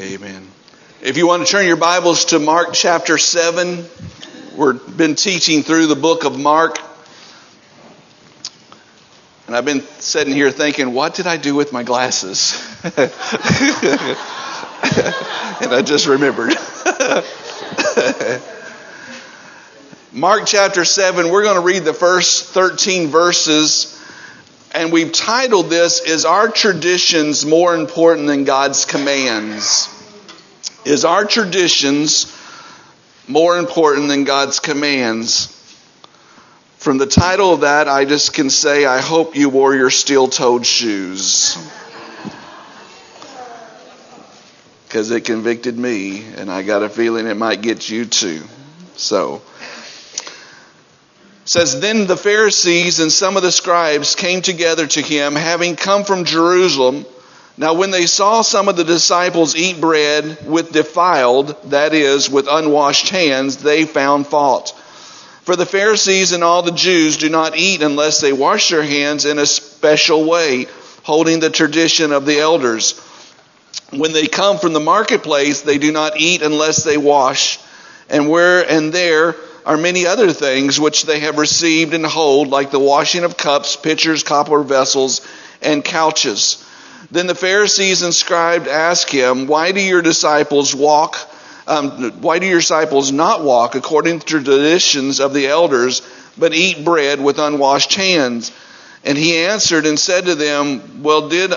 Amen. If you want to turn your Bibles to Mark chapter 7, we've been teaching through the book of Mark. And I've been sitting here thinking, what did I do with my glasses? And I just remembered. Mark chapter 7, we're going to read the first 13 verses. And we've titled this, Is Our Traditions More Important Than God's Commands? Is our traditions more important than God's commands? From the title of that, I just can say, I hope you wore your steel-toed shoes. Because it convicted me, and I got a feeling it might get you too. So, it says, Then the Pharisees and some of the scribes came together to him, having come from Jerusalem. Now when they saw some of the disciples eat bread with defiled, that is, with unwashed hands, they found fault. For the Pharisees and all the Jews do not eat unless they wash their hands in a special way, holding the tradition of the elders. When they come from the marketplace, they do not eat unless they wash. And where and there are many other things which they have received and hold, like the washing of cups, pitchers, copper vessels, and couches. Then the Pharisees and scribes asked him, Why do your disciples not walk according to the traditions of the elders, but eat bread with unwashed hands? And he answered and said to them, Well, did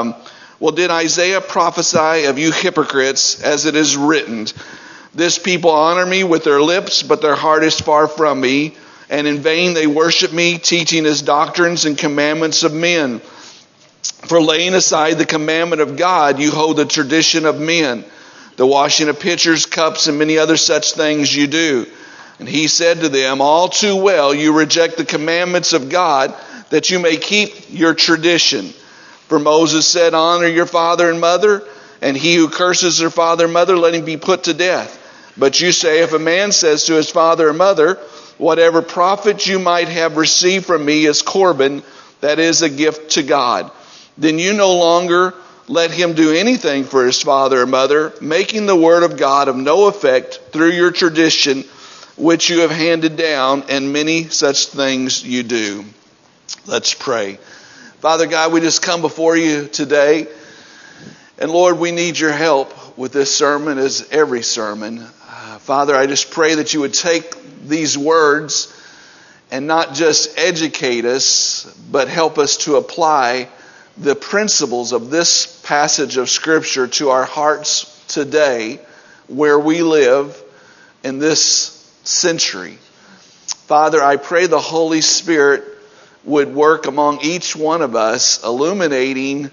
Isaiah prophesy of you hypocrites, as it is written, This people honor me with their lips, but their heart is far from me. And in vain they worship me, teaching as doctrines and commandments of men. For laying aside the commandment of God, you hold the tradition of men. The washing of pitchers, cups, and many other such things you do. And he said to them, All too well you reject the commandments of God, that you may keep your tradition. For Moses said, Honor your father and mother, and he who curses their father and mother, let him be put to death. But you say, if a man says to his father or mother, Whatever profit you might have received from me is Corban, that is a gift to God, then you no longer let him do anything for his father or mother, making the word of God of no effect through your tradition, which you have handed down, and many such things you do. Let's pray. Father God, we just come before you today. And Lord, we need your help with this sermon as every sermon. Father, I just pray that you would take these words and not just educate us, but help us to apply the principles of this passage of Scripture to our hearts today, where we live in this century. Father, I pray the Holy Spirit would work among each one of us, illuminating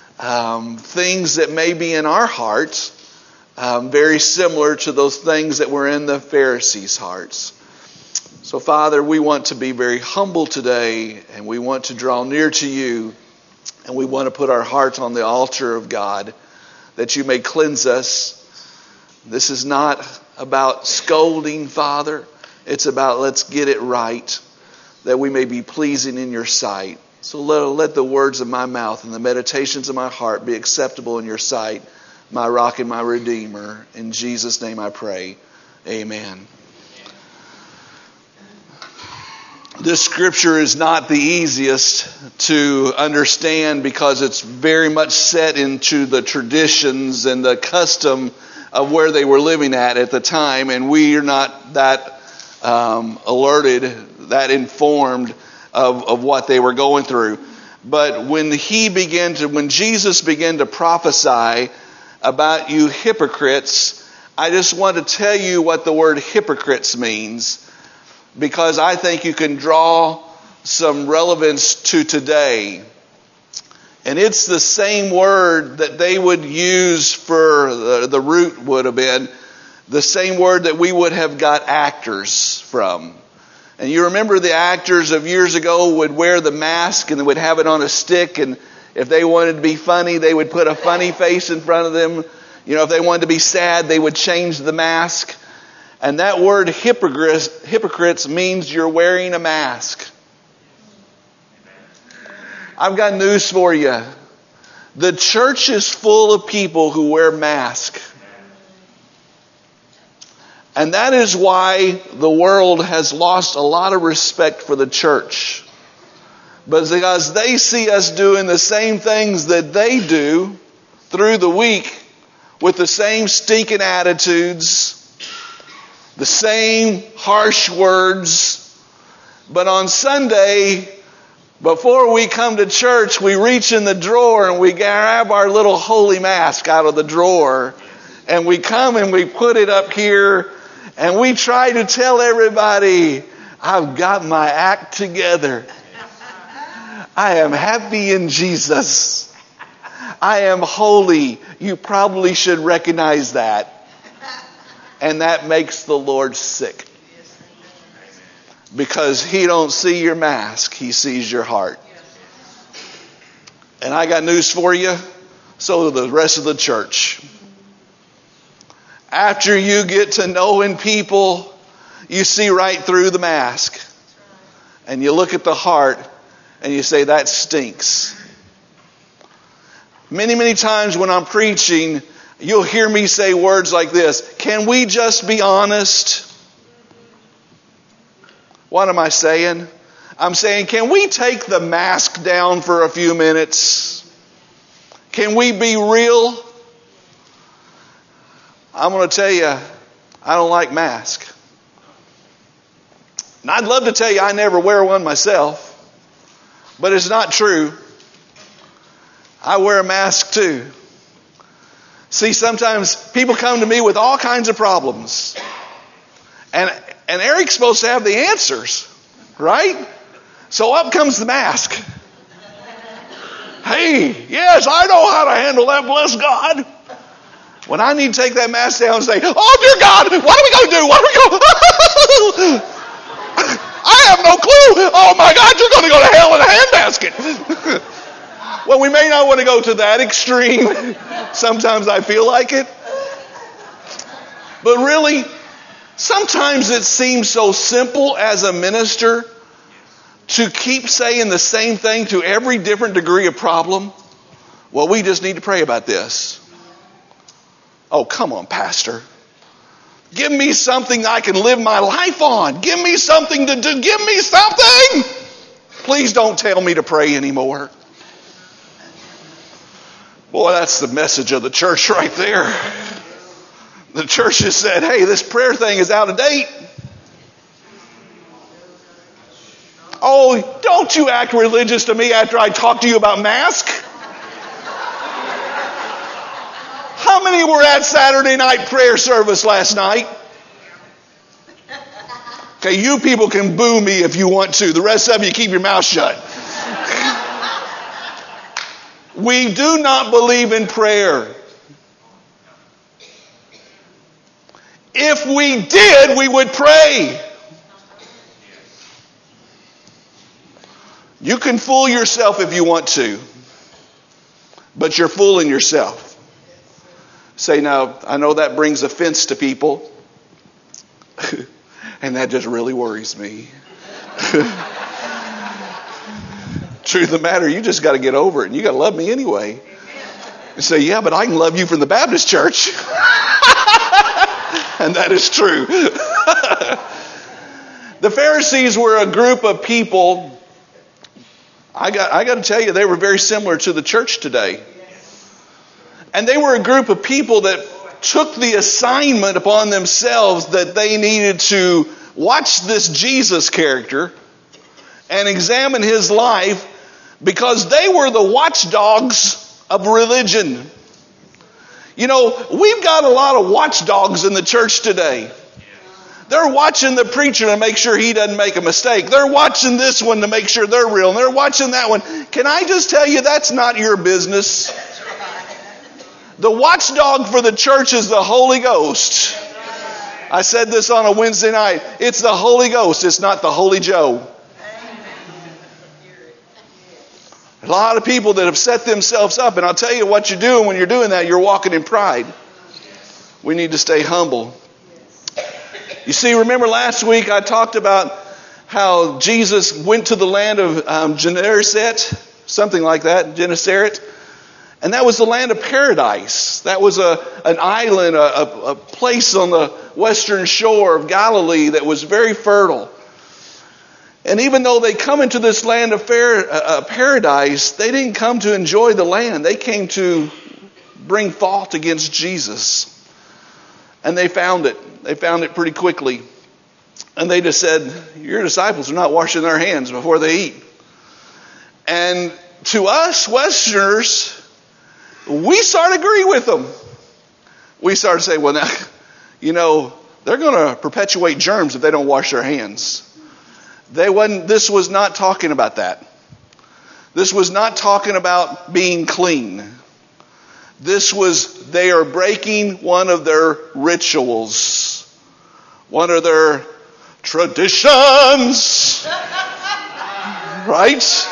things that may be in our hearts, very similar to those things that were in the Pharisees' hearts. So, Father, we want to be very humble today, and we want to draw near to you, and we want to put our hearts on the altar of God, that you may cleanse us. This is not about scolding, Father. It's about let's get it right, that we may be pleasing in your sight. So let the words of my mouth and the meditations of my heart be acceptable in your sight, my rock and my redeemer. In Jesus' name I pray. Amen. This scripture is not the easiest to understand because it's very much set into the traditions and the custom of where they were living at the time. And we are not that alerted, that informed of what they were going through. But when Jesus began to prophesy about you hypocrites, I just want to tell you what the word hypocrites means, because I think you can draw some relevance to today. And it's the same word that they would use for, the root would have been, the same word that we would have got actors from. And you remember the actors of years ago would wear the mask and they would have it on a stick, and if they wanted to be funny, they would put a funny face in front of them. You know, if they wanted to be sad, they would change the mask. And that word hypocrites means you're wearing a mask. I've got news for you. The church is full of people who wear masks. And that is why the world has lost a lot of respect for the church. But because they see us doing the same things that they do through the week with the same stinking attitudes, the same harsh words. But on Sunday, before we come to church, we reach in the drawer and we grab our little holy mask out of the drawer. And we come and we put it up here. And we try to tell everybody, I've got my act together. I am happy in Jesus. I am holy. You probably should recognize that. And that makes the Lord sick. Because He don't see your mask. He sees your heart. And I got news for you. So do the rest of the church. After you get to knowing people, you see right through the mask. And you look at the heart and you say, that stinks. Many, many times when I'm preaching, you'll hear me say words like this. Can we just be honest? What am I saying? I'm saying, can we take the mask down for a few minutes? Can we be real? I'm going to tell you, I don't like masks. And I'd love to tell you I never wear one myself. But it's not true. I wear a mask too. See, sometimes people come to me with all kinds of problems. And Eric's supposed to have the answers, right? So up comes the mask. Hey, yes, I know how to handle that, bless God. When I need to take that mask down and say, oh dear God, what are we going to do? What are we going to do? I have no clue. Oh my God, you're going to go to hell in a handbasket. Well, we may not want to go to that extreme. Sometimes I feel like it. But really, sometimes it seems so simple as a minister to keep saying the same thing to every different degree of problem. Well, we just need to pray about this. Oh, come on, Pastor. Give me something I can live my life on. Give me something to do. Give me something. Please don't tell me to pray anymore. Boy, that's the message of the church right there. The church has said, hey, this prayer thing is out of date. Oh, don't you act religious to me after I talk to you about mask. How many were at Saturday night prayer service last night? Okay, you people can boo me if you want to. The rest of you keep your mouth shut. We do not believe in prayer. If we did, we would pray. You can fool yourself if you want to, but you're fooling yourself. Say, now, I know that brings offense to people, and that just really worries me. Truth of the matter, you just got to get over it, and you got to love me anyway. And say, yeah, but I can love you from the Baptist church. And that is true. The Pharisees were a group of people. I got to tell you, they were very similar to the church today. And they were a group of people that took the assignment upon themselves that they needed to watch this Jesus character and examine his life, because they were the watchdogs of religion. You know, we've got a lot of watchdogs in the church today. They're watching the preacher to make sure he doesn't make a mistake. They're watching this one to make sure they're real. And they're watching that one. Can I just tell you, that's not your business. The watchdog for the church is the Holy Ghost. I said this on a Wednesday night. It's the Holy Ghost. It's not the Holy Joe. A lot of people that have set themselves up. And I'll tell you what you're doing when you're doing that. You're walking in pride. We need to stay humble. You see, remember last week I talked about how Jesus went to the land of Gennesaret, something like that, Gennesaret. And that was the land of paradise. That was an island, a place on the western shore of Galilee that was very fertile. And even though they come into this land of paradise, they didn't come to enjoy the land. They came to bring fault against Jesus. And they found it. They found it pretty quickly. And they just said, your disciples are not washing their hands before they eat. And to us Westerners, we start to agree with them. We start to say, well, now, they're going to perpetuate germs if they don't wash their hands. This was not talking about that. This was not talking about being clean. They are breaking one of their rituals, one of their traditions. Right?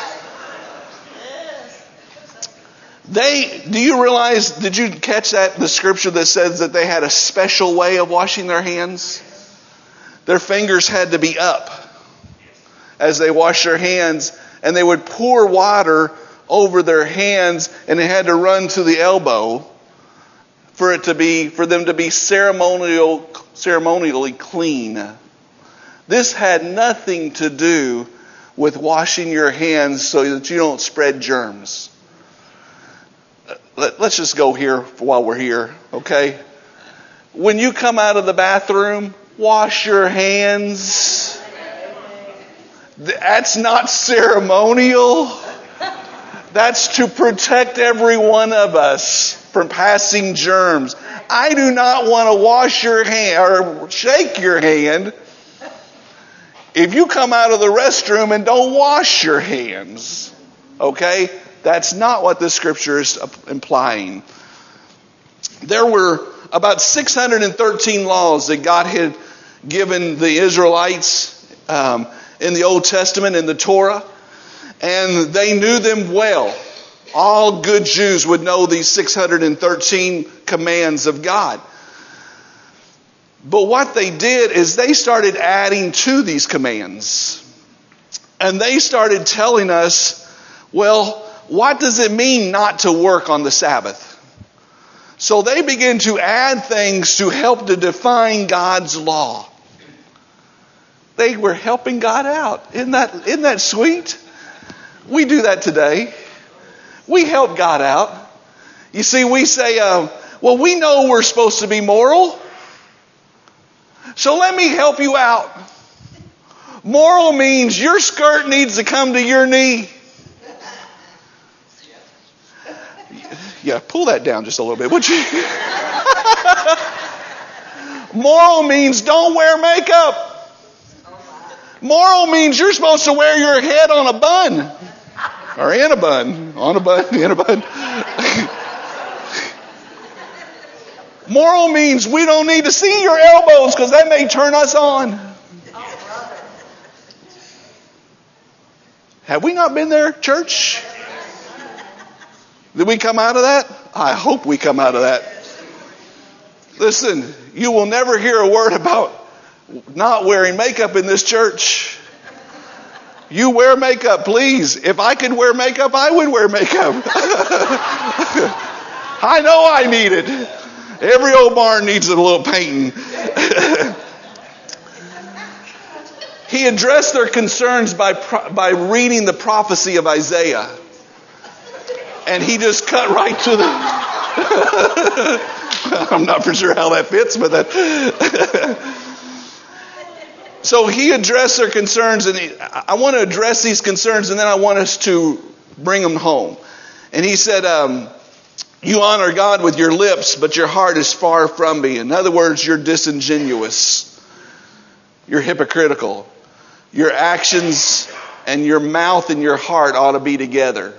Do you realize, did you catch that, the scripture that says that they had a special way of washing their hands? Their fingers had to be up as they washed their hands, and they would pour water over their hands, and it had to run to the elbow for them to be ceremonially clean. This had nothing to do with washing your hands so that you don't spread germs. Let's just go here while we're here, okay? When you come out of the bathroom, wash your hands. That's not ceremonial. That's to protect every one of us from passing germs. I do not want to wash your hand or shake your hand if you come out of the restroom and don't wash your hands. Okay? That's not what this scripture is implying. There were about 613 laws that God had given the Israelites in the Old Testament, in the Torah, and they knew them well. All good Jews would know these 613 commands of God. But what they did is they started adding to these commands. And they started telling us, well, what does it mean not to work on the Sabbath? So they began to add things to help to define God's law. They were helping God out. Isn't that sweet? We do that today. We help God out. You see, we say, well, we know we're supposed to be moral, so let me help you out. Moral means your skirt needs to come to your knee. Yeah, pull that down just a little bit, would you? Moral means don't wear makeup. Moral means you're supposed to wear your head on a bun. Or in a bun. On a bun, in a bun. Moral means we don't need to see your elbows because that may turn us on. Have we not been there, church? Did we come out of that? I hope we come out of that. Listen, you will never hear a word about not wearing makeup in this church. You wear makeup, please. If I could wear makeup, I would wear makeup. I know I need it. Every old barn needs a little painting. He addressed their concerns by reading the prophecy of Isaiah. And he just cut right to the... I'm not for sure how that fits, but that... So he addressed their concerns, and I want to address these concerns, and then I want us to bring them home. And he said, you honor God with your lips, but your heart is far from me. In other words, you're disingenuous. You're hypocritical. Your actions and your mouth and your heart ought to be together.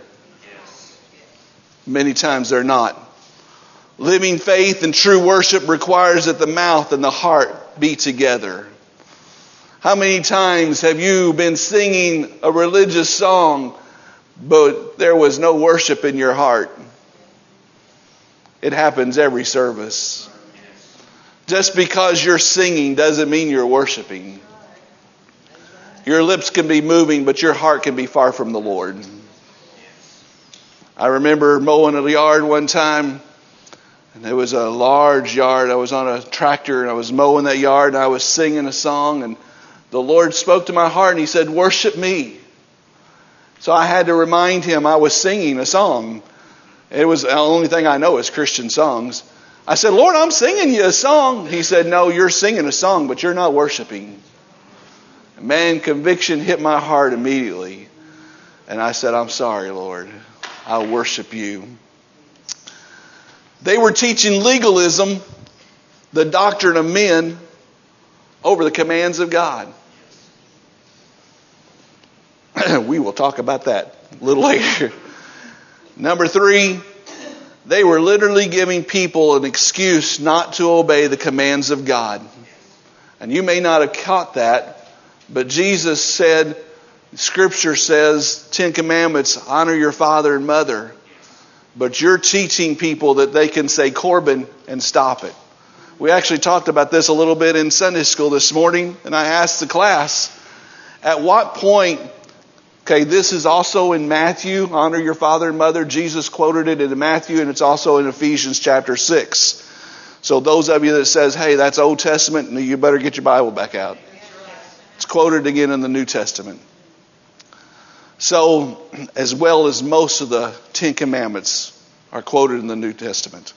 Many times they're not. Living faith and true worship requires that the mouth and the heart be together. How many times have you been singing a religious song, but there was no worship in your heart? It happens every service. Just because you're singing doesn't mean you're worshiping. Your lips can be moving, but your heart can be far from the Lord. I remember mowing a yard one time, and it was a large yard. I was on a tractor, and I was mowing that yard, and I was singing a song, and the Lord spoke to my heart, and He said, worship me. So I had to remind Him I was singing a song. It was the only thing I know is Christian songs. I said, Lord, I'm singing you a song. He said, no, you're singing a song, but you're not worshiping. Man, conviction hit my heart immediately. And I said, I'm sorry, Lord. I'll worship you. They were teaching legalism, the doctrine of men, over the commands of God. We will talk about that a little later. Number 3, they were literally giving people an excuse not to obey the commands of God. And you may not have caught that, but Jesus said, Scripture says, 10 Commandments, honor your father and mother. But you're teaching people that they can say Corbin and stop it. We actually talked about this a little bit in Sunday school this morning, and I asked the class, at what point, okay, this is also in Matthew, honor your father and mother. Jesus quoted it in Matthew, and it's also in Ephesians chapter 6. So those of you that says, hey, that's Old Testament, you better get your Bible back out. It's quoted again in the New Testament. So, as well as most of the 10 Commandments are quoted in the New Testament.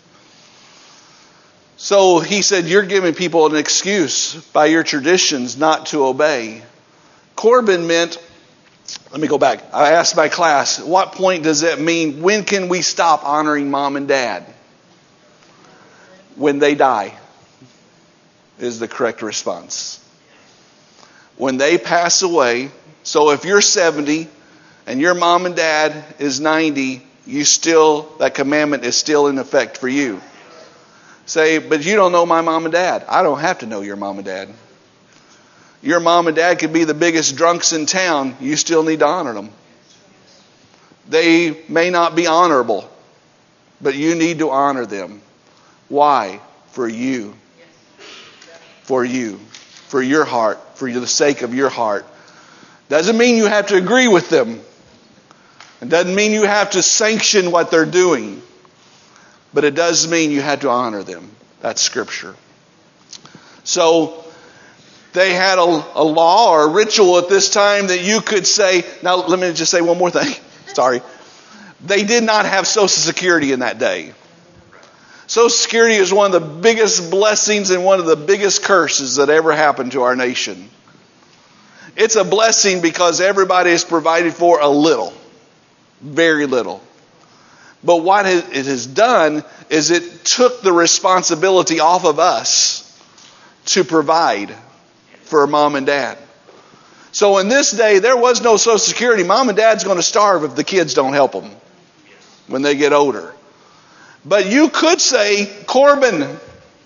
So he said, you're giving people an excuse by your traditions not to obey. Corbin meant, let me go back. I asked my class, at what point does that mean? When can we stop honoring mom and dad? When they die, is the correct response. When they pass away. So if you're 70 and your mom and dad is 90, that commandment is still in effect for you. Say, but you don't know my mom and dad. I don't have to know your mom and dad. Your mom and dad could be the biggest drunks in town. You still need to honor them. They may not be honorable, but you need to honor them. Why? For you. For you. For your heart. For the sake of your heart. Doesn't mean you have to agree with them. It doesn't mean you have to sanction what they're doing. But it does mean you have to honor them. That's Scripture. So, they had a law or a ritual at this time that you could say, now let me just say one more thing. Sorry. They did not have Social Security in that day. Social Security is one of the biggest blessings and one of the biggest curses that ever happened to our nation. It's a blessing because everybody is provided for a little. Very little. But what it has done is it took the responsibility off of us to provide for mom and dad. So in this day, there was no Social Security. Mom and dad's going to starve if the kids don't help them when they get older. But you could say Corbin.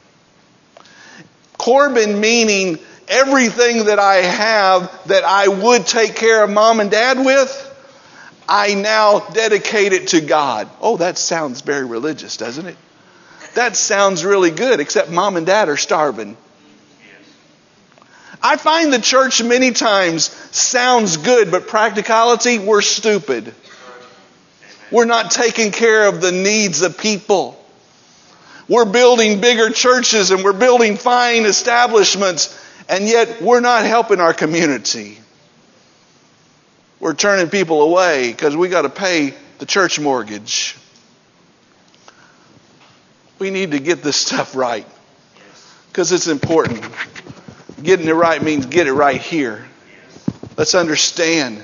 Corbin meaning everything that I have that I would take care of mom and dad with, I now dedicate it to God. Oh, that sounds very religious, doesn't it? That sounds really good, except mom and dad are starving. I find the church many times sounds good, but practicality, we're stupid. We're not taking care of the needs of people. We're building bigger churches and we're building fine establishments, and yet we're not helping our community. We're turning people away because we got to pay the church mortgage. We need to get this stuff right because it's important. Getting it right means get it right here. Let's understand.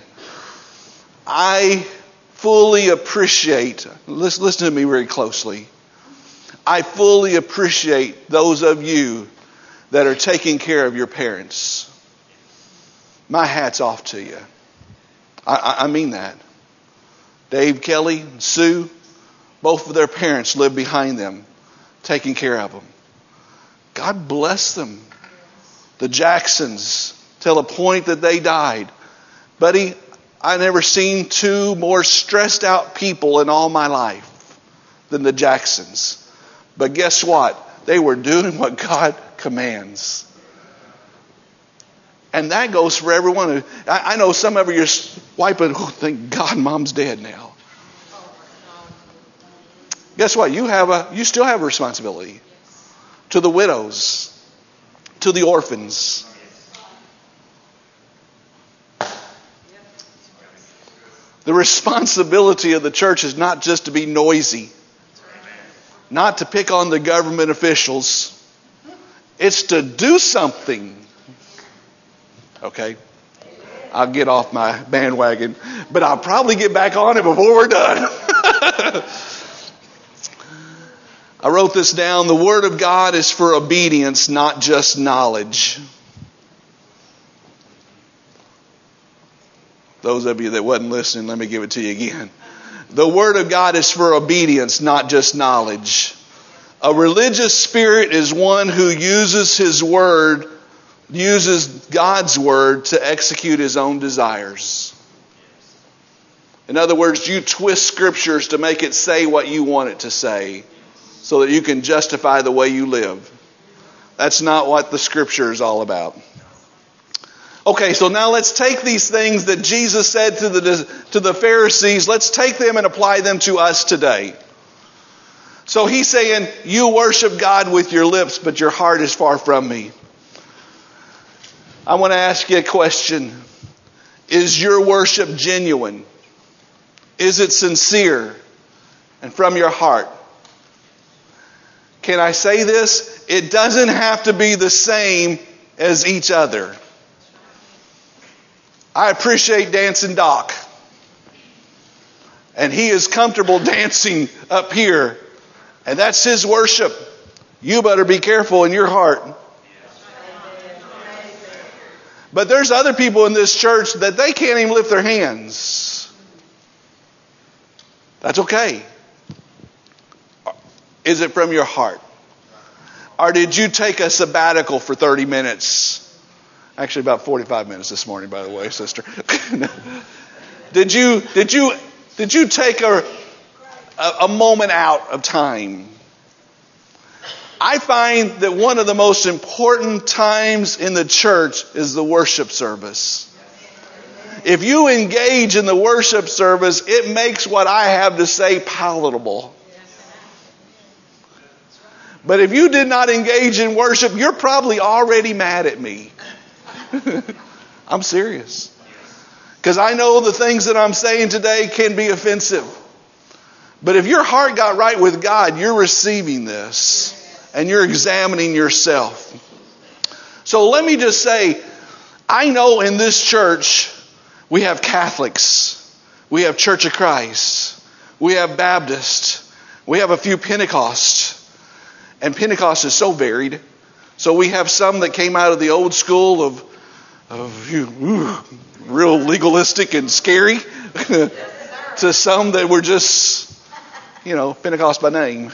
I fully appreciate, listen to me very closely. I fully appreciate those of you that are taking care of your parents. My hat's off to you. I mean that. Dave, Kelly, and Sue, both of their parents lived behind them, taking care of them. God bless them. The Jacksons, till the point that they died. Buddy, I never seen two more stressed out people in all my life than the Jacksons. But guess what? They were doing what God commands. And that goes for everyone. I know some of you are wiping, oh, thank God Mom's dead now. guess what? You still have a responsibility to the widows, to the orphans. The responsibility of the church is not just to be noisy, not to pick on the government officials. It's to do something. Okay? I'll get off my bandwagon, but I'll probably get back on it before we're done. I wrote this down. The Word of God is for obedience, not just knowledge. Those of you that wasn't listening, let me give it to you again. The Word of God is for obedience, not just knowledge. A religious spirit is one who uses his Word, uses God's Word to execute his own desires. In other words, you twist scriptures to make it say what you want it to say so that you can justify the way you live. That's not what the scripture is all about. Okay, so now let's take these things that Jesus said to the Pharisees, let's take them and apply them to us today. So he's saying, you worship God with your lips, but your heart is far from me. I want to ask you a question. Is your worship genuine? Is it sincere and from your heart? Can I say this? It doesn't have to be the same as each other. I appreciate dancing Doc. And he is comfortable dancing up here. And that's his worship. You better be careful in your heart. But there's other people in this church that they can't even lift their hands. That's okay. Is it from your heart? Or did you take a sabbatical for 30 minutes? Actually, about 45 minutes this morning, by the way, sister. Did you take a moment out of time? I find that one of the most important times in the church is the worship service. If you engage in the worship service, it makes what I have to say palatable. But if you did not engage in worship, you're probably already mad at me. I'm serious. Because I know the things that I'm saying today can be offensive. But if your heart got right with God, you're receiving this. And you're examining yourself. So let me just say, I know in this church, we have Catholics. We have Church of Christ. We have Baptist. We have a few Pentecost. And Pentecost is so varied. So we have some that came out of the old school of real legalistic and scary to some that were just, Pentecost by name.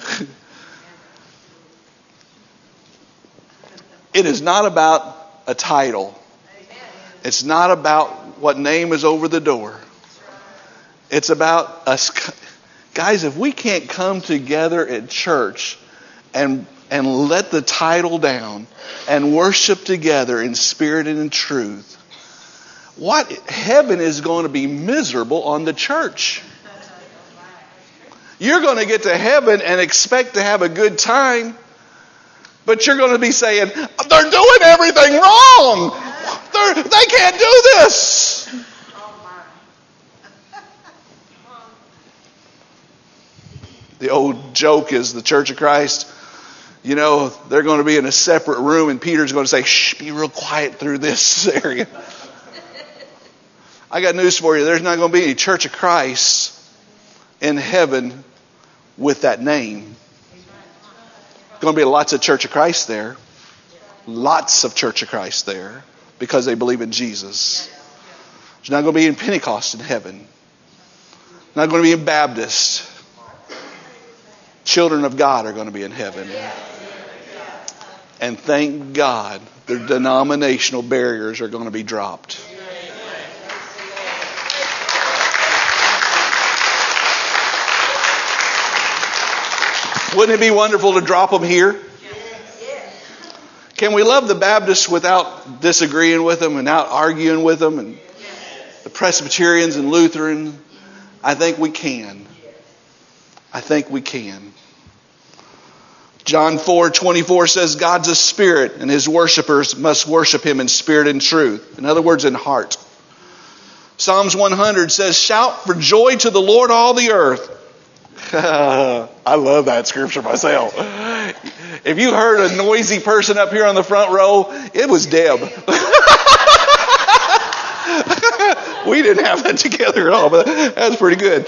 It is not about a title. It's not about what name is over the door. It's about us. Guys, if we can't come together at church and let the title down and worship together in spirit and in truth, heaven is going to be miserable on the church. You're going to get to heaven and expect to have a good time, but you're going to be saying, they're doing everything wrong. They can't do this. The old joke is the Church of Christ, they're going to be in a separate room and Peter's going to say, shh, be real quiet through this area. I got news for you. There's not going to be any Church of Christ in heaven with that name. There's going to be lots of Church of Christ there. Lots of Church of Christ there because they believe in Jesus. There's not going to be in Pentecost in heaven. Not going to be in Baptist. Children of God are going to be in heaven. And thank God the denominational barriers are going to be dropped. Wouldn't it be wonderful to drop them here? Can we love the Baptists without disagreeing with them and without arguing with them? And the Presbyterians and Lutherans? I think we can. I think we can. John 4:24 says God's a spirit and his worshipers must worship him in spirit and truth. In other words, in heart. Psalms 100 says, shout for joy to the Lord, all the earth. I love that scripture myself. If you heard a noisy person up here on the front row, it was Deb. We didn't have that together at all, but that's pretty good.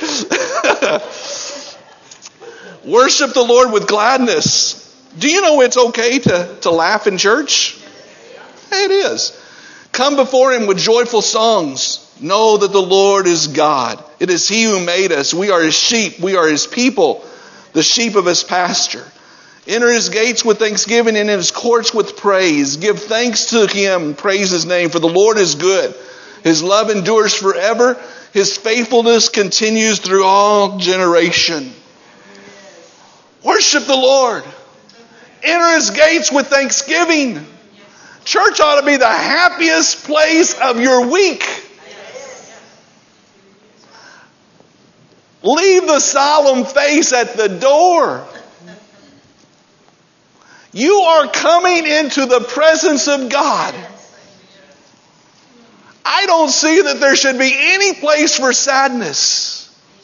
Worship the Lord with gladness. Do you know it's okay to laugh in church? It is. Come before him with joyful songs. Know that the Lord is God. It is he who made us. We are his sheep. We are his people, the sheep of his pasture. Enter his gates with thanksgiving and in his courts with praise. Give thanks to him. Praise his name. For the Lord is good. His love endures forever. His faithfulness continues through all generation. Worship the Lord. Enter his gates with thanksgiving. Church ought to be the happiest place of your week. Leave the solemn face at the door. You are coming into the presence of God. I don't see that there should be any place for sadness.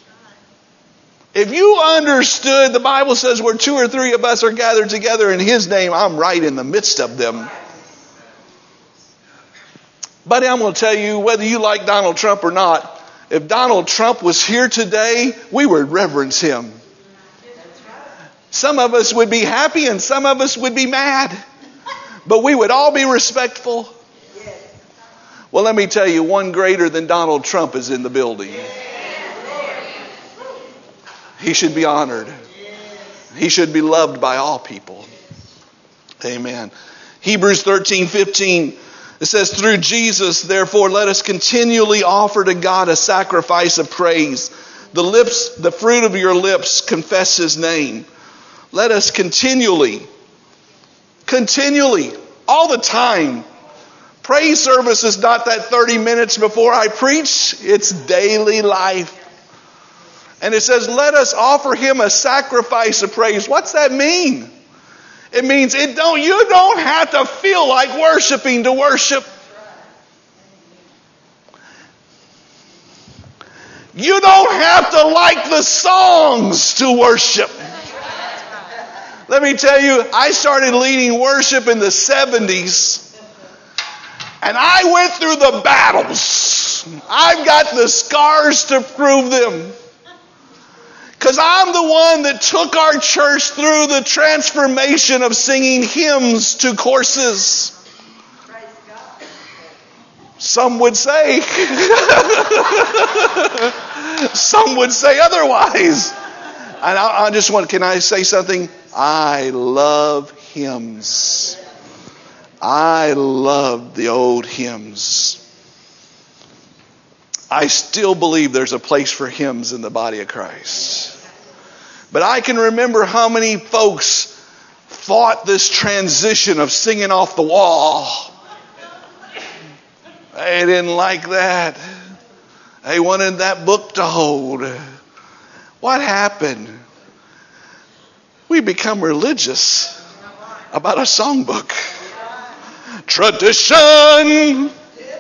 If you understood, the Bible says where 2 or 3 of us are gathered together in his name, I'm right in the midst of them. Buddy, I'm going to tell you, whether you like Donald Trump or not, if Donald Trump was here today, we would reverence him. Some of us would be happy and some of us would be mad. But we would all be respectful. Well, let me tell you, one greater than Donald Trump is in the building. He should be honored. He should be loved by all people. Amen. Hebrews 13:15. It says, through Jesus, therefore, let us continually offer to God a sacrifice of praise. The fruit of your lips confess his name. Let us continually, all the time. Praise service is not that 30 minutes before I preach. It's daily life. And it says, let us offer him a sacrifice of praise. What's that mean? It means you don't have to feel like worshiping to worship. You don't have to like the songs to worship. Let me tell you, I started leading worship in the 70s. And I went through the battles. I've got the scars to prove them. Because I'm the one that took our church through the transformation of singing hymns to courses. Some would say. Some would say otherwise. And I just want, can I say something? I love hymns. I love the old hymns. I still believe there's a place for hymns in the body of Christ. But I can remember how many folks fought this transition of singing off the wall. They didn't like that. They wanted that book to hold. What happened? We become religious about a songbook. Tradition.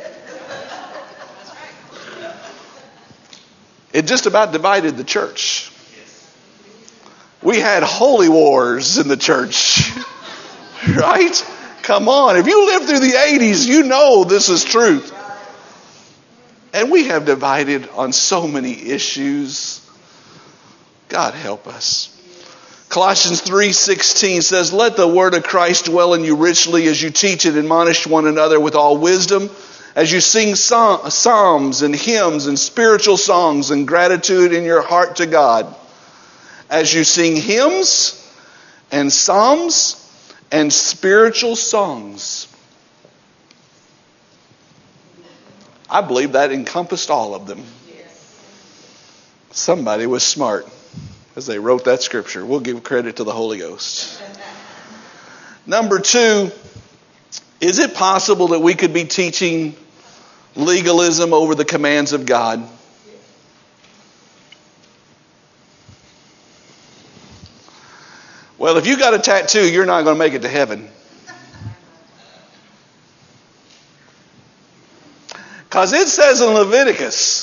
It just about divided the church. We had holy wars in the church. Right? Come on. If you lived through the 80s, you know this is truth. And we have divided on so many issues. God help us. Colossians 3:16 says, let the word of Christ dwell in you richly as you teach and admonish one another with all wisdom, as you sing psalms and hymns and spiritual songs and gratitude in your heart to God. As you sing hymns and psalms and spiritual songs. I believe that encompassed all of them. Somebody was smart as they wrote that scripture. We'll give credit to the Holy Ghost. Number 2, is it possible that we could be teaching legalism over the commands of God? Well, if you got a tattoo, you're not going to make it to heaven. Because it says in Leviticus,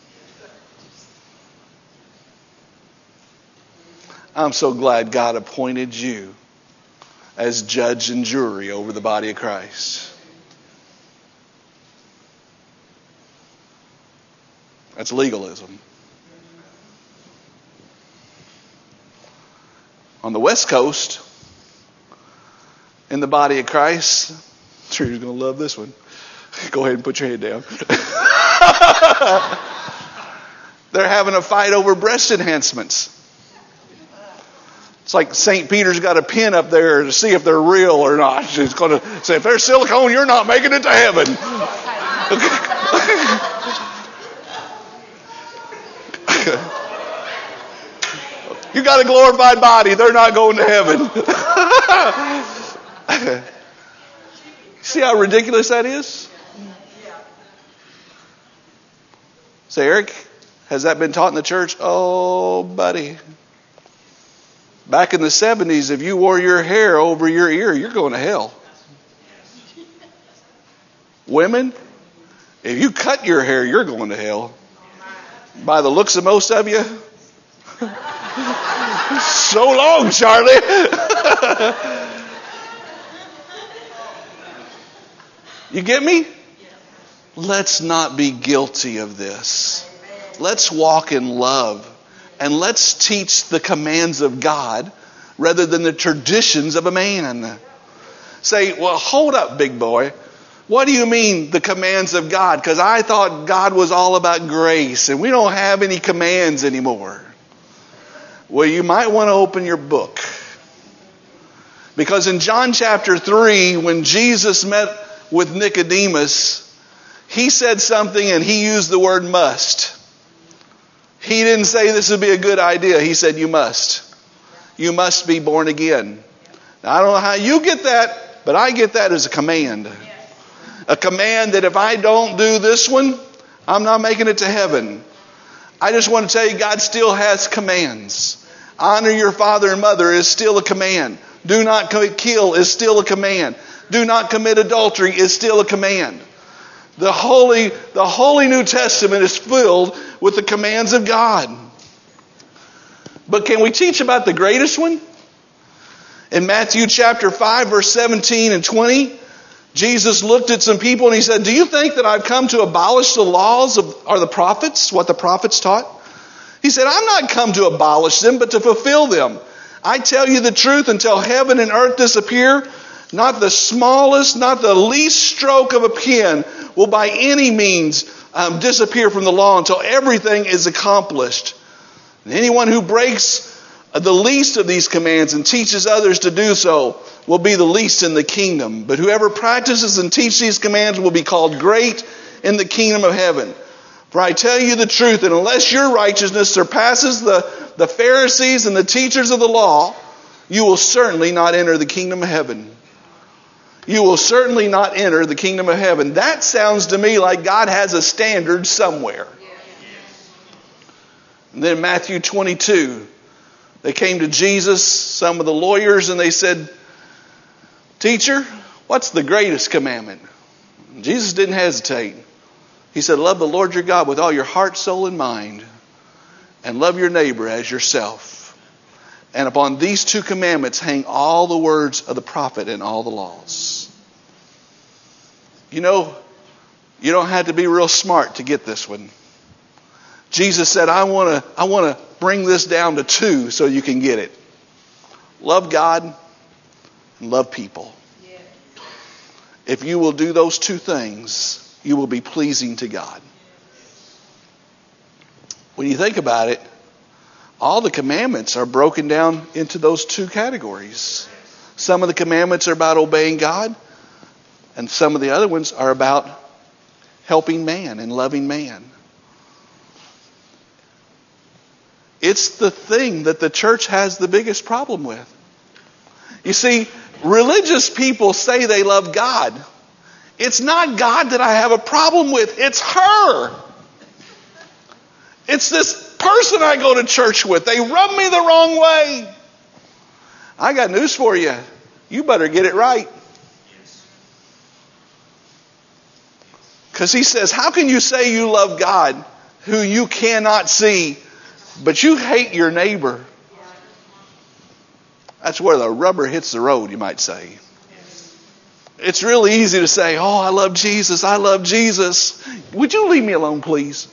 I'm so glad God appointed you as judge and jury over the body of Christ. That's legalism. On the West Coast, in the body of Christ, I'm sure you're going to love this one. Go ahead and put your head down. They're having a fight over breast enhancements. It's like St. Peter's got a pin up there to see if they're real or not. It's going to say, if they're silicone, you're not making it to heaven. You got a glorified body, they're not going to heaven. See how ridiculous that is? Say, Eric, has that been taught in the church? Oh, buddy. Back in the 70s, if you wore your hair over your ear, you're going to hell. Women, if you cut your hair, you're going to hell. By the looks of most of you. So long, Charlie. You get me? Let's not be guilty of this. Let's walk in love. And let's teach the commands of God rather than the traditions of a man. Say, well, hold up, big boy. What do you mean the commands of God? Because I thought God was all about grace and we don't have any commands anymore. Well, you might want to open your book. Because in John chapter 3, when Jesus met with Nicodemus, he said something and he used the word must. He didn't say this would be a good idea. He said you must. You must be born again. Now, I don't know how you get that, but I get that as a command. A command that if I don't do this one, I'm not making it to heaven. I just want to tell you, God still has commands. Honor your father and mother is still a command. Do not kill is still a command. Do not commit adultery is still a command. The Holy New Testament is filled with the commands of God. But can we teach about the greatest one? In Matthew chapter 5, verse 17 and 20, Jesus looked at some people and he said, do you think that I've come to abolish the laws or the prophets, what the prophets taught? He said, I'm not come to abolish them, but to fulfill them. I tell you the truth, until heaven and earth disappear, not the smallest, not the least stroke of a pen will by any means disappear from the law until everything is accomplished. And anyone who breaks the least of these commands and teaches others to do so will be the least in the kingdom. But whoever practices and teaches these commands will be called great in the kingdom of heaven. For I tell you the truth, that unless your righteousness surpasses the Pharisees and the teachers of the law, you will certainly not enter the kingdom of heaven. You will certainly not enter the kingdom of heaven. That sounds to me like God has a standard somewhere. And then Matthew 22, they came to Jesus, some of the lawyers, and they said, Teacher, what's the greatest commandment? And Jesus didn't hesitate. He said, love the Lord your God with all your heart, soul, and mind, and love your neighbor as yourself. And upon these two commandments hang all the words of the prophet and all the laws. You know, you don't have to be real smart to get this one. Jesus said, I want to bring this down to two so you can get it. Love God and love people. Yeah. If you will do those two things, you will be pleasing to God. When you think about it, all the commandments are broken down into those two categories. Some of the commandments are about obeying God, and some of the other ones are about helping man and loving man. It's the thing that the church has the biggest problem with. You see, religious people say they love God. It's not God that I have a problem with. It's her. It's this person I go to church with. They rub me the wrong way. I got news for you. You better get it right. Because he says, how can you say you love God who you cannot see, but you hate your neighbor? That's where the rubber hits the road, you might say. It's really easy to say, oh, I love Jesus. I love Jesus. Would you leave me alone, please?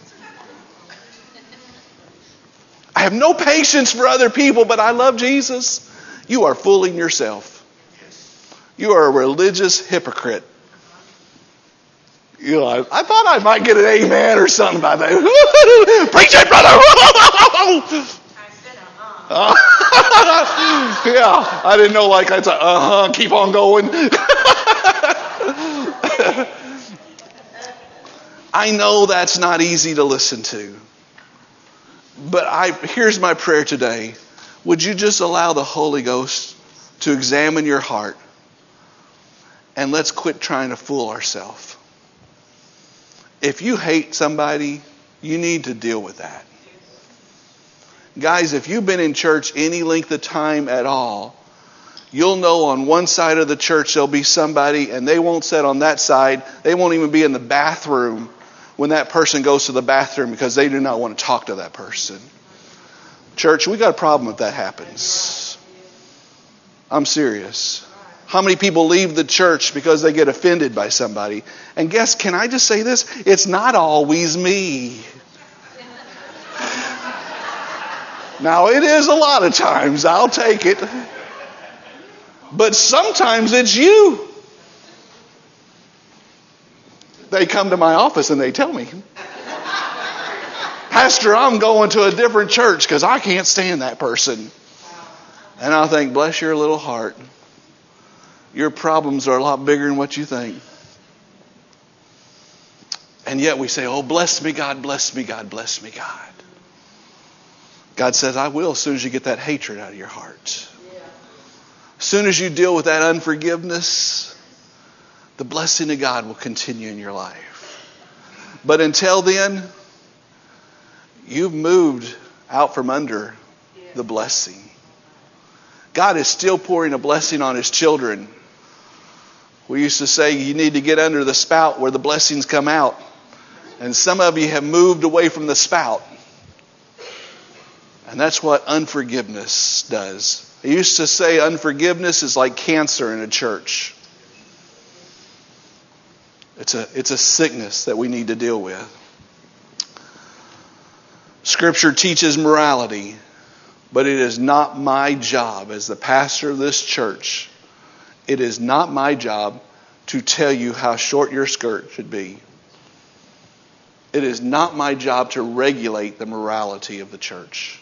I have no patience for other people, but I love Jesus. You are fooling yourself. You are a religious hypocrite. You know, I thought I might get an amen or something by that. Preach it, brother. Yeah, I didn't know, like, I'd say, keep on going. I know that's not easy to listen to. But here's my prayer today. Would you just allow the Holy Ghost to examine your heart? And let's quit trying to fool ourselves. If you hate somebody, you need to deal with that. Guys, if you've been in church any length of time at all, you'll know on one side of the church there'll be somebody, and they won't sit on that side. They won't even be in the bathroom when that person goes to the bathroom because they do not want to talk to that person. Church, we got a problem if that happens. I'm serious. How many people leave the church because they get offended by somebody? And can I just say this? It's not always me. Now, it is a lot of times. I'll take it. But sometimes it's you. They come to my office and they tell me, Pastor, I'm going to a different church because I can't stand that person. And I'll think, bless your little heart. Your problems are a lot bigger than what you think. And yet we say, oh, bless me, God, bless me, God, bless me, God. God says, I will as soon as you get that hatred out of your heart. As soon as you deal with that unforgiveness, the blessing of God will continue in your life. But until then, you've moved out from under the blessing. God is still pouring a blessing on His children. We used to say you need to get under the spout where the blessings come out. And some of you have moved away from the spout. And that's what unforgiveness does. I used to say unforgiveness is like cancer in a church. It's a sickness that we need to deal with. Scripture teaches morality, but it is not my job as the pastor of this church. It is not my job to tell you how short your skirt should be. It is not my job to regulate the morality of the church.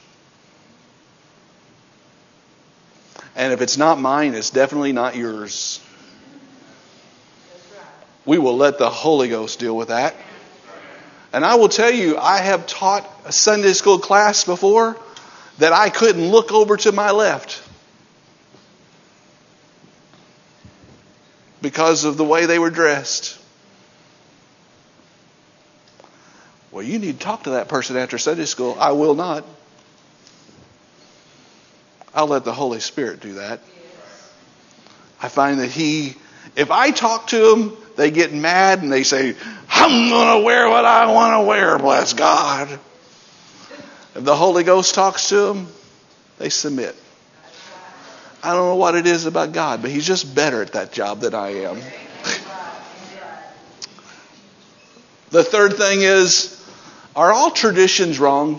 And if it's not mine, it's definitely not yours. We will let the Holy Ghost deal with that. And I will tell you, I have taught a Sunday school class before that I couldn't look over to my left because of the way they were dressed. Well, you need to talk to that person after Sunday school. I will not. I'll let the Holy Spirit do that. I find that if I talk to them, they get mad and they say, I'm going to wear what I want to wear, bless God. If the Holy Ghost talks to them, they submit. I don't know what it is about God, but He's just better at that job than I am. The third thing is, are all traditions wrong?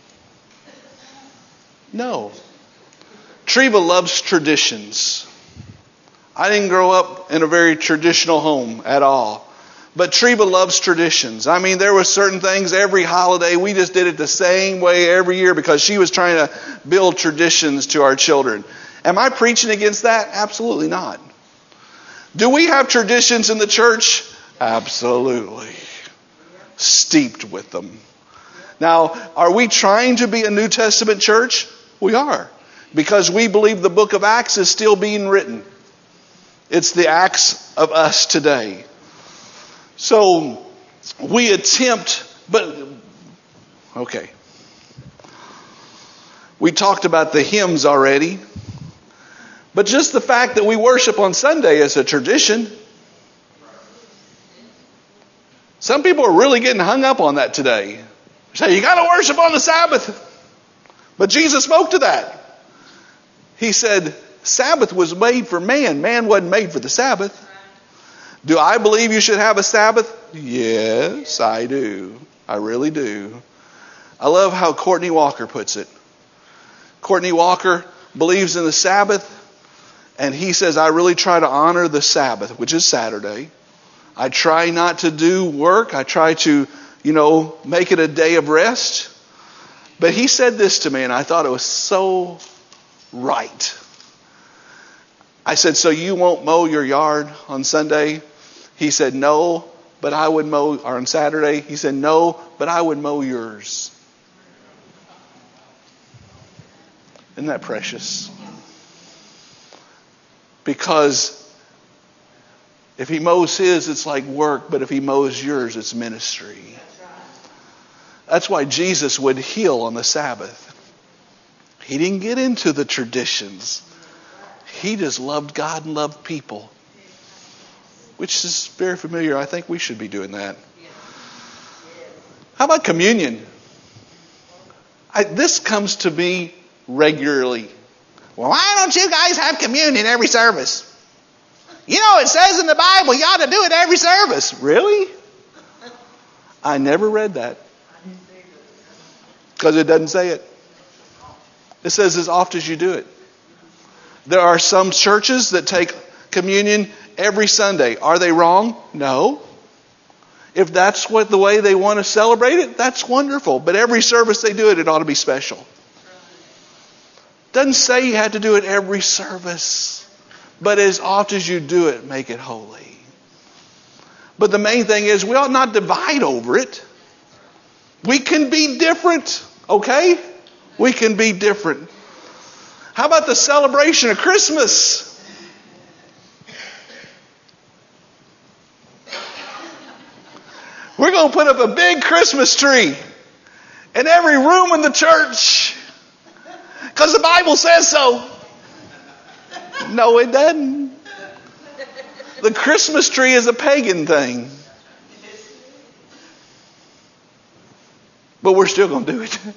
No. Treva loves traditions. I didn't grow up in a very traditional home at all. But Treva loves traditions. I mean, there were certain things every holiday. We just did it the same way every year because she was trying to build traditions to our children. Am I preaching against that? Absolutely not. Do we have traditions in the church? Absolutely. Steeped with them. Now, are we trying to be a New Testament church? We are. Because we believe the book of Acts is still being written. It's the Acts of us today. So we attempt, okay. We talked about the hymns already. But just the fact that we worship on Sunday is a tradition. Some people are really getting hung up on that today. They say, you got to worship on the Sabbath. But Jesus spoke to that. He said, Sabbath was made for man. Man wasn't made for the Sabbath. Do I believe you should have a Sabbath? Yes, I do. I really do. I love how Courtney Walker puts it. Courtney Walker believes in the Sabbath, and he says, I really try to honor the Sabbath, which is Saturday. I try not to do work. I try to, make it a day of rest. But he said this to me, and I thought it was so right. I said, so you won't mow your yard on Sunday? He said, no, but I would mow, or on Saturday. He said, no, but I would mow yours. Isn't that precious? Because if he mows his, it's like work, but if he mows yours, it's ministry. That's why Jesus would heal on the Sabbath. He didn't get into the traditions. He just loved God and loved people, which is very familiar. I think we should be doing that. How about communion? This comes to me regularly. Well, why don't you guys have communion every service? It says in the Bible you ought to do it every service. Really? I never read that. Because it doesn't say it. It says as often as you do it. There are some churches that take communion every Sunday. Are they wrong? No. If that's the way they want to celebrate it, that's wonderful. But every service they do it, it ought to be special. Doesn't say you have to do it every service. But as often as you do it, make it holy. But the main thing is we ought not divide over it. We can be different, okay? We can be different. How about the celebration of Christmas? We're going to put up a big Christmas tree in every room in the church because the Bible says so. No, it doesn't. The Christmas tree is a pagan thing. But we're still going to do it.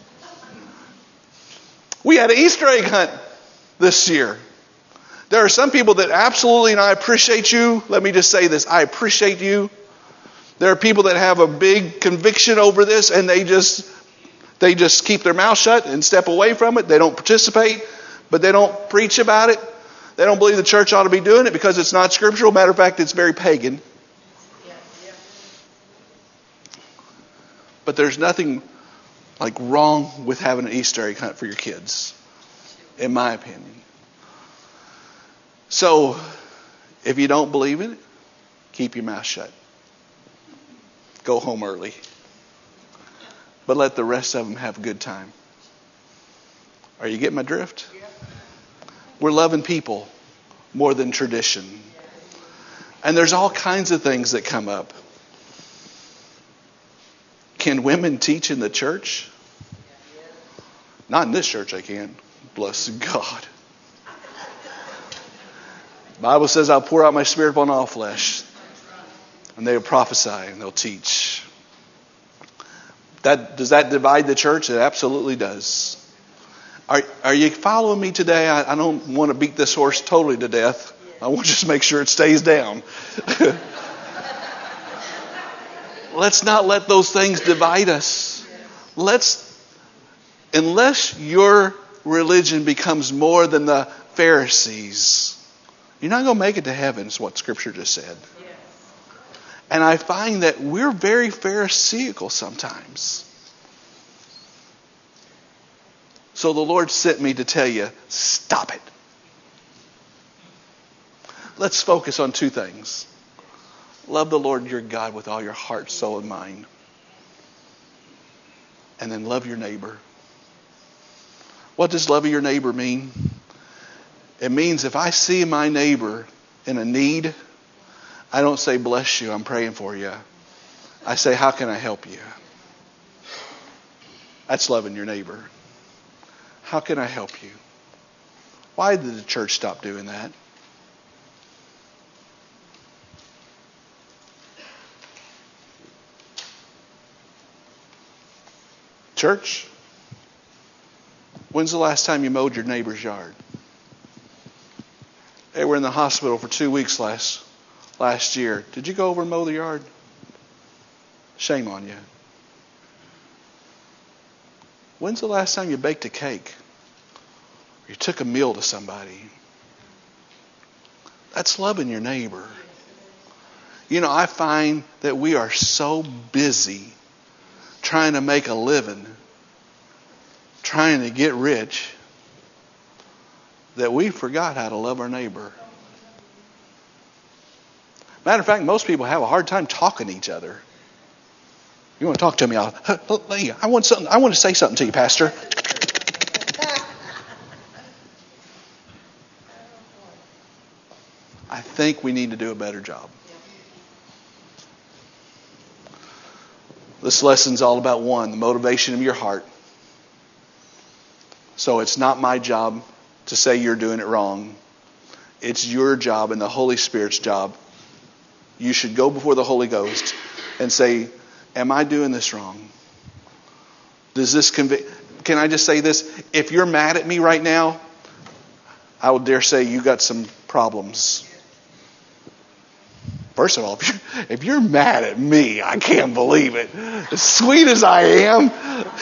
We had an Easter egg hunt this year. There are some people that absolutely, and I appreciate you. Let me just say this. I appreciate you. There are people that have a big conviction over this and they just keep their mouth shut and step away from it. They don't participate, but they don't preach about it. They don't believe the church ought to be doing it because it's not scriptural. Matter of fact, it's very pagan. But there's nothing wrong with having an Easter egg hunt for your kids, in my opinion. So, if you don't believe in it, keep your mouth shut. Go home early. But let the rest of them have a good time. Are you getting my drift? We're loving people more than tradition. And there's all kinds of things that come up. Can women teach in the church? Not in this church, I can't. Bless God. The Bible says, I'll pour out my spirit upon all flesh. And they will prophesy and they'll teach. Does that divide the church? It absolutely does. Are you following me today? I don't want to beat this horse totally to death. I want to just make sure it stays down. Let's not let those things divide us. Unless your religion becomes more than the Pharisees, you're not going to make it to heaven, is what Scripture just said. And I find that we're very Pharisaical sometimes. So the Lord sent me to tell you, stop it. Let's focus on two things. Love the Lord your God with all your heart, soul, and mind. And then love your neighbor. What does loving your neighbor mean? It means if I see my neighbor in a need, I don't say, bless you, I'm praying for you. I say, how can I help you? That's loving your neighbor. How can I help you? Why did the church stop doing that? Church, when's the last time you mowed your neighbor's yard? They were in the hospital for 2 weeks last year. Did you go over and mow the yard? Shame on you. When's the last time you baked a cake? Or you took a meal to somebody? That's loving your neighbor. You know, I find that we are so busy trying to make a living, trying to get rich, that we forgot how to love our neighbor. Matter of fact, most people have a hard time talking to each other. You want to talk to me? I want to say something to you, Pastor. I think we need to do a better job. This lesson's all about the motivation of your heart. So it's not my job to say you're doing it wrong. It's your job and the Holy Spirit's job. You should go before the Holy Ghost and say, am I doing this wrong? Does this convict? Can I just say this? If you're mad at me right now, I would dare say you got some problems. First of all, if you're mad at me, I can't believe it. As sweet as I am.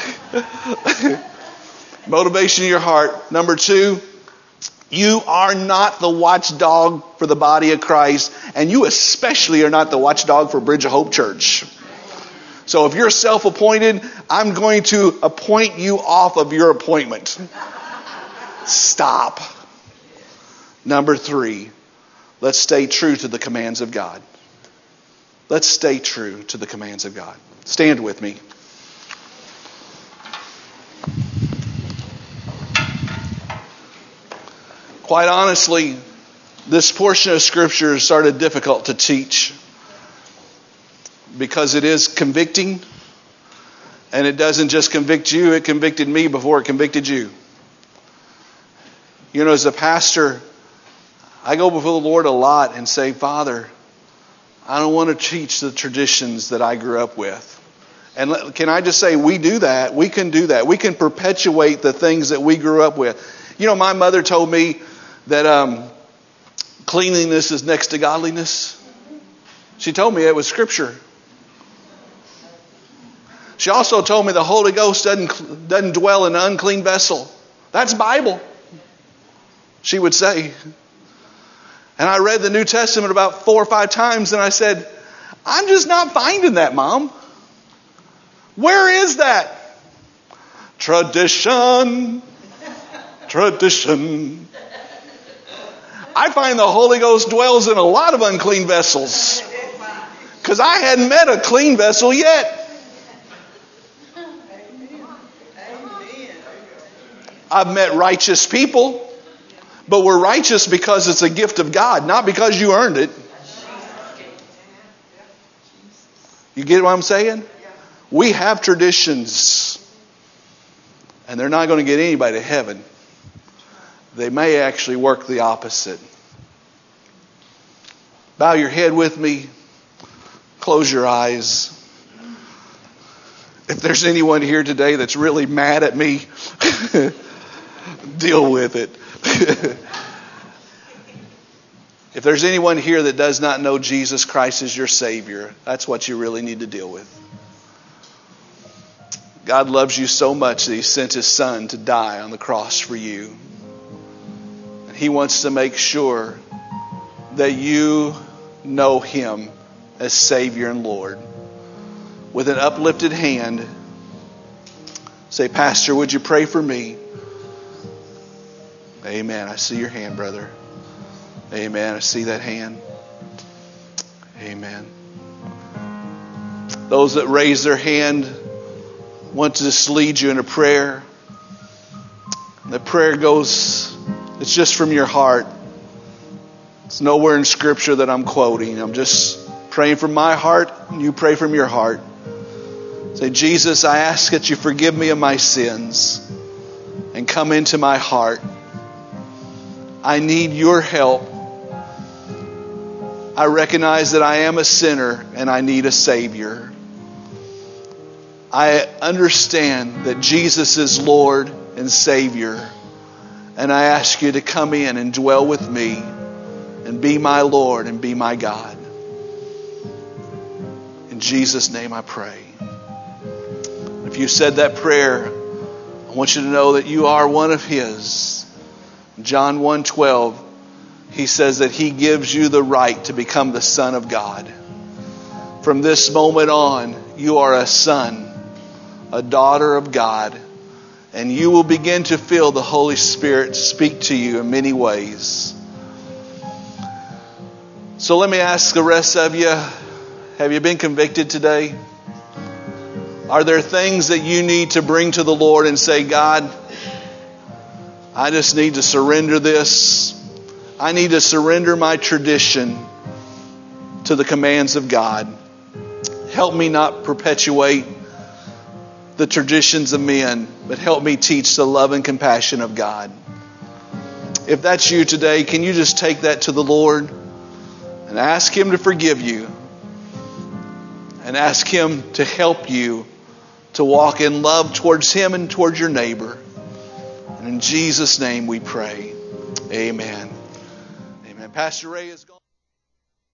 Motivation in your heart. Number 2, you are not the watchdog for the body of Christ, and you especially are not the watchdog for Bridge of Hope Church. So if you're self-appointed, I'm going to appoint you off of your appointment. Stop. Number 3, let's stay true to the commands of God. Let's stay true to the commands of God. Stand with me. Quite honestly, this portion of Scripture started difficult to teach because it is convicting, and it doesn't just convict you, it convicted me before it convicted you. You know, as a pastor, I go before the Lord a lot and say, Father, I don't want to teach the traditions that I grew up with. And can I just say, we do that. We can do that. We can perpetuate the things that we grew up with. You know, my mother told me that cleanliness is next to godliness. She told me it was Scripture. She also told me the Holy Ghost doesn't dwell in an unclean vessel. That's Bible, she would say. And I read the New Testament about 4 or 5 times, and I said, I'm just not finding that, Mom. Where is that? Tradition. Tradition. I find the Holy Ghost dwells in a lot of unclean vessels, because I hadn't met a clean vessel yet. I've met righteous people, but we're righteous because it's a gift of God, not because you earned it. You get what I'm saying? We have traditions, and they're not going to get anybody to heaven. They may actually work the opposite. Bow your head with me. Close your eyes. If there's anyone here today that's really mad at me, deal with it. If there's anyone here that does not know Jesus Christ as your Savior, that's what you really need to deal with. God loves you so much that He sent His Son to die on the cross for you. He wants to make sure that you know Him as Savior and Lord. With an uplifted hand, say, Pastor, would you pray for me? Amen. I see your hand, brother. Amen. I see that hand. Amen. Those that raise their hand want to just lead you in a prayer. The prayer goes, it's just from your heart. It's nowhere in Scripture that I'm quoting. I'm just praying from my heart, and you pray from your heart. Say, Jesus, I ask that you forgive me of my sins and come into my heart. I need your help. I recognize that I am a sinner and I need a Savior. I understand that Jesus is Lord and Savior. And I ask you to come in and dwell with me and be my Lord and be my God. In Jesus' name I pray. If you said that prayer, I want you to know that you are one of His. John 1:12, He says that He gives you the right to become the Son of God. From this moment on, you are a son, a daughter of God, and you will begin to feel the Holy Spirit speak to you in many ways. So let me ask the rest of you, have you been convicted today? Are there things that you need to bring to the Lord and say, God, I just need to surrender this. I need to surrender my tradition to the commands of God. Help me not perpetuate the traditions of men, but help me teach the love and compassion of God. If that's you today, can you just take that to the Lord and ask Him to forgive you and ask Him to help you to walk in love towards Him and towards your neighbor. And in Jesus' name we pray. Amen. Amen. Pastor Ray is gone.